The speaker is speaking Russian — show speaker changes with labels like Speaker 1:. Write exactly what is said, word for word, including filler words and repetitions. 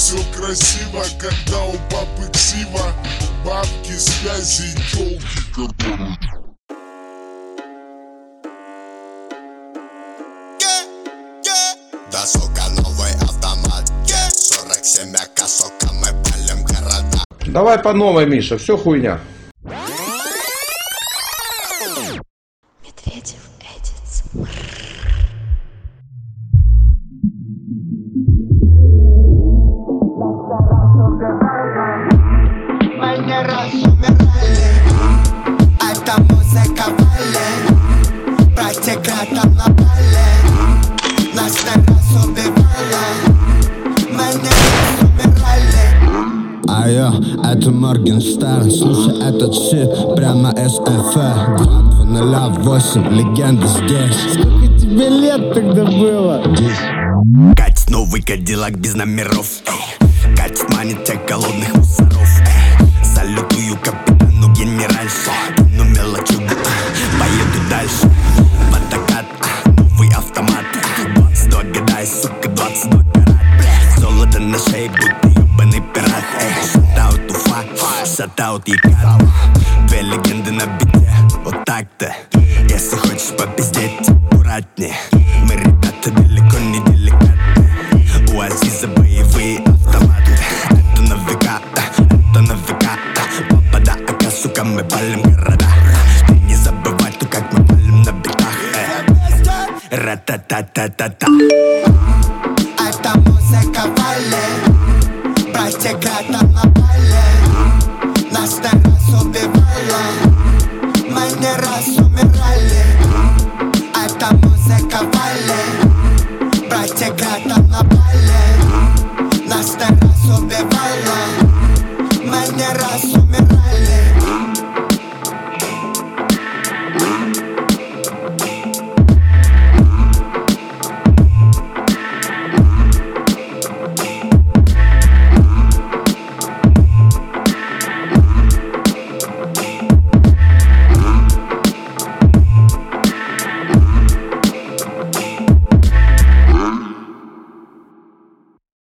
Speaker 1: все красиво, когда у папы ксива. Бабки, связи и тёлки, которые...
Speaker 2: Да, сука, новый автомат, yeah. сорок семь ака, сука, мы палим города.
Speaker 3: Давай по новой, Миша, все хуйня.
Speaker 4: Медведев Эдитс.
Speaker 2: Мы не раз умирали, это музыка вали. Практика там на бале, нас не раз убивала. Мы не раз умирали.
Speaker 5: Айо, это Моргенштерн, слушай этот щит прямо с эф два два ноль восемь, легенда здесь. Сколько тебе лет тогда было?
Speaker 2: Катит новый кадиллак без номеров, эй. Катит, манит тех голодных мусоров, эй. Салютую капитану генеральше, ну мелочу, поеду дальше. Водокат, новый автомат, двадцать два года и, сука, двадцать два карат. Золото на шее, будто ебаный пират, эй. Шатаут Уфа, шатаут Екат. Две легенды на бите, вот так-то. Если хочешь попиздеть, аккуратнее. Мы, ребята, далеко не деликатные. У Азиза боевые автоматы. Это на века, это на века. Папа да ака, сука, мы палим города. Ты не забывай, то как мы палим на битах. Ра-та-та-та-та-та. Это музыка вали. Практика там на бале. Нас не раз убивала. Мы не раз умирали. Это музыка вали. Практика там на бале. Нас не раз убивала. Мы не раз